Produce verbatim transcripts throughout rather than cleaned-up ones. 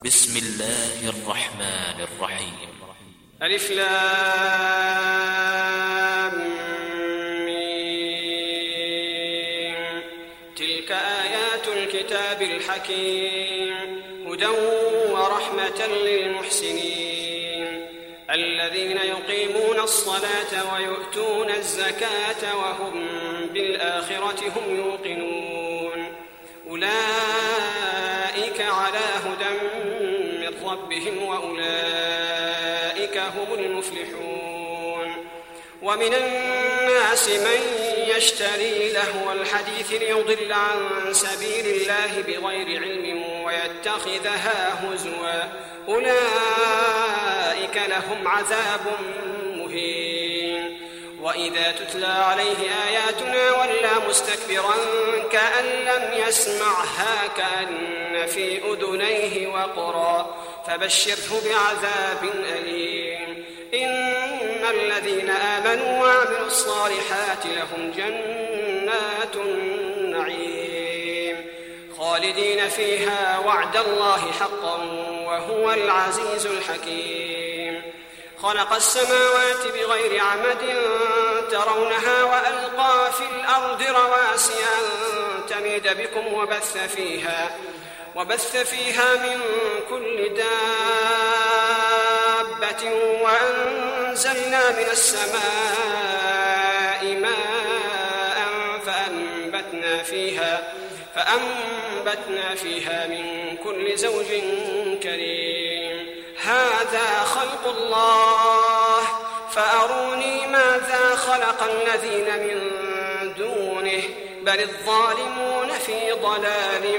بسم الله الرحمن الرحيم. ألف لام ميم. تلك آيات الكتاب الحكيم هدى ورحمة للمحسنين الذين يقيمون الصلاة ويؤتون الزكاة وهم بالآخرة هم يوقنون أولئك على هدى من ربهم وأولئك هم المفلحون. ومن الناس من يشتري لهو الحديث ليضل عن سبيل الله بغير علم ويتخذها هزوا أولئك لهم عذاب مهين. وإذا تتلى عليه آياتنا ولى مستكبرا كأن لم يسمعها كأن في أذنيه وقرا فبشره بعذاب أليم. إن الذين آمنوا وعملوا الصالحات لهم جنات النعيم خالدين فيها وعد الله حقا وهو العزيز الحكيم. خلق السماوات بغير عمد ترونها وألقى في الأرض رواسي أن تميد بكم وبث فيها وبث فيها من كل دابة وأنزلنا من السماء ماء فأنبتنا فيها فأنبتنا فيها من كل زوج كريم. هذا خلق الله فأروني ماذا خلق الذين من دونه بل الظالمون في ضلال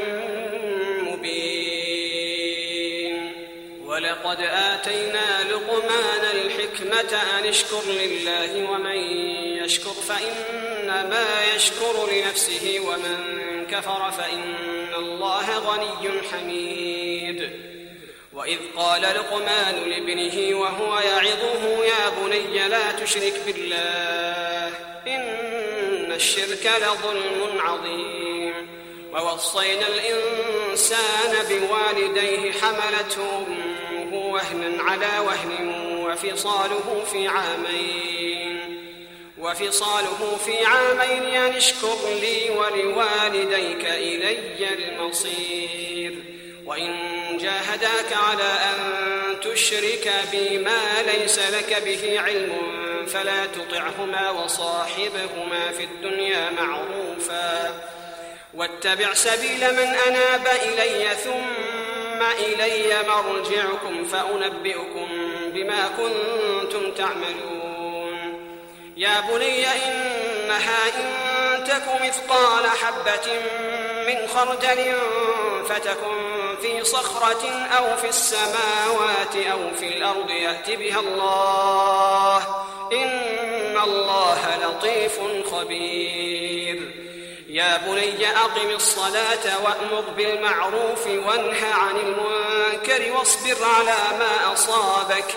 مبين. ولقد آتينا لقمان الحكمة أن اشكر لله ومن يشكر فإنما يشكر لنفسه ومن كفر فإن الله غني حميد. وإذ قال لقمان لابنه وهو يعظه يا بني لا تشرك بالله إن الشرك لظلم عظيم. ووصينا الإنسان بوالديه حملته أمه وهنا على وهن وفصاله في عامين وفصاله في عامين أن اشكر لي ولوالديك إلي المصير. وإن جاهداك على أن تشرك بي ما ليس لك به علم فلا تطعهما وصاحبهما في الدنيا معروفا واتبع سبيل من أناب إلي ثم إلي مرجعكم فأنبئكم بما كنتم تعملون. يا بني إنها إن تك مثقال حبة من خردل فتكن في صخرة أو في السماوات أو في الأرض يأت بها الله إن الله لطيف خبير. يا بني أقم الصلاة وأمر بالمعروف وانه عن المنكر واصبر على ما أصابك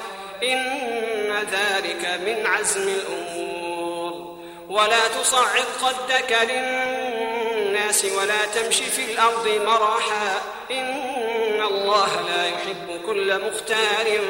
إن ذلك من عزم الأمور. ولا تصعد خدك للناس ولا تمشي في الأرض مرحا إن الله لا يحب كل مختال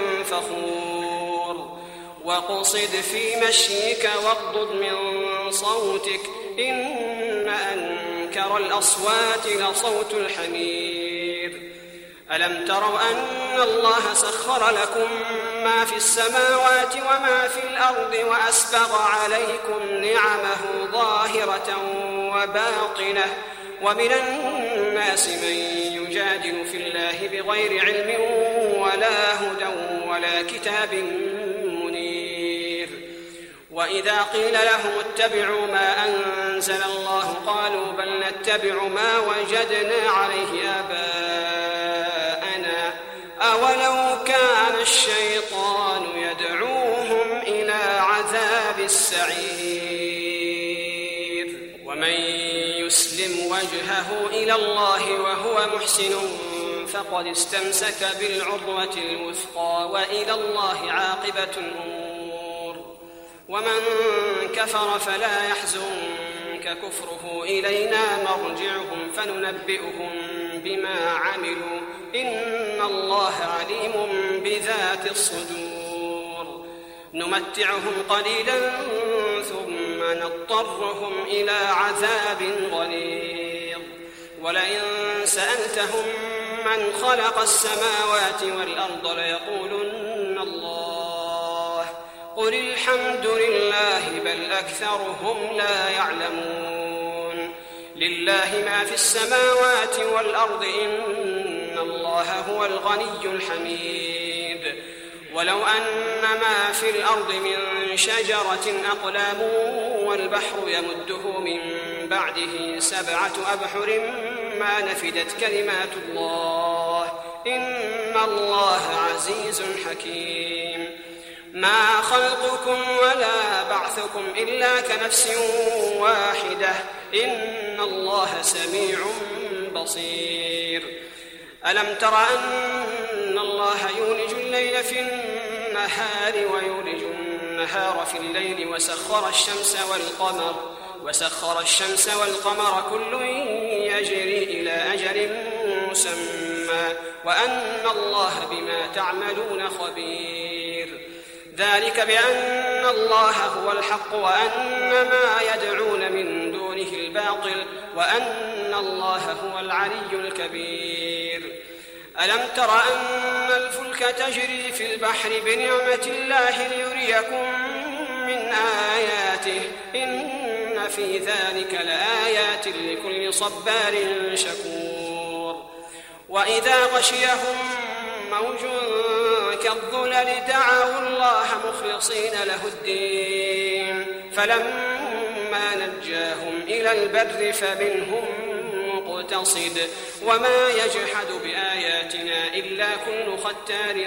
فخور. وقصد في مشيك واغضض من صوتك إن أنكر الأصوات لصوت الحمير. ألم تروا أن الله سخر لكم ما في السماوات وما في الأرض وأسبغ عليكم نعمه ظاهرة وباطنة ومن الناس من يجادل في الله بغير علم ولا هدى ولا كتاب منير. وإذا قيل لهم اتبعوا ما أنزل الله قالوا بل نتبع ما وجدنا عليه آباءنا أولو كان الشيطان يدعوهم إلى عذاب السعير. ومن يسلم وجهه إلى الله وهو محسن فقد استمسك بالعروة الوثقى وإلى الله عاقبة الأمور. ومن كفر فلا يحزنك كفره إلينا مرجعهم فننبئهم بما عملوا إن الله عليم بذات الصدور نمتعهم قليلا ثم نضطرهم إلى عذاب غليظ ولئن سألتهم من خلق السماوات والأرض ليقولن الله قل الحمد لله بل أكثرهم لا يعلمون لله ما في السماوات والأرض إن الله هو الغني الحميد ولو أن ما في الأرض من شجرة أقلام والبحر يمده من بعده سبعة أبحر ما نفدت كلمات الله إن الله عزيز حكيم ما خلقكم ولا بعثكم إلا كنفس واحدة إن الله سميع بصير ألم تر أن الله يولج الليل في النهار ويولج النهار في الليل وسخر الشمس والقمر وسخر الشمس والقمر كل يجري إلى أجل مسمى وأن الله بما تعملون خبير ذلك بأن الله هو الحق وأن ما يدعون من دونه الباطل وأن الله هو العلي الكبير ألم تر أن الفلك تجري في البحر بنعمة الله ليريكم من آياته إن في ذلك لآيات لكل صبار شكور وإذا غشيهم موج كالظلل دعوا الله مخلصين له الدين فلما نجاهم إلى البر فمنهم مقتصد وما يجحد بآياتنا إلا كل ختار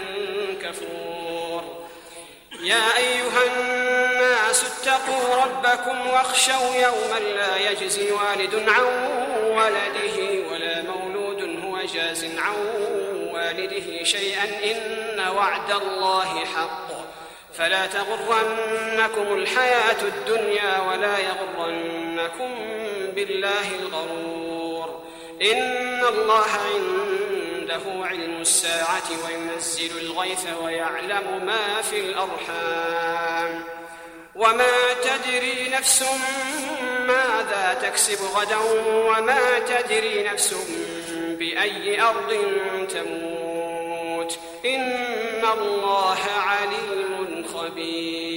كفور يا أيها الناس اتقوا ربكم واخشوا يوما لا يجزي والد عن ولده ولا مولود هو جاز عن والده شيئا إن وعد الله حق فلا تغرنكم الحياة الدنيا ولا يغرنكم بالله الغرور إن الله عنده علم الساعة وينزل الغيث ويعلم ما في الأرحام وما تدري نفس ماذا تكسب غدا وما تدري نفس بأي أرض تموت إن الله عليم خبير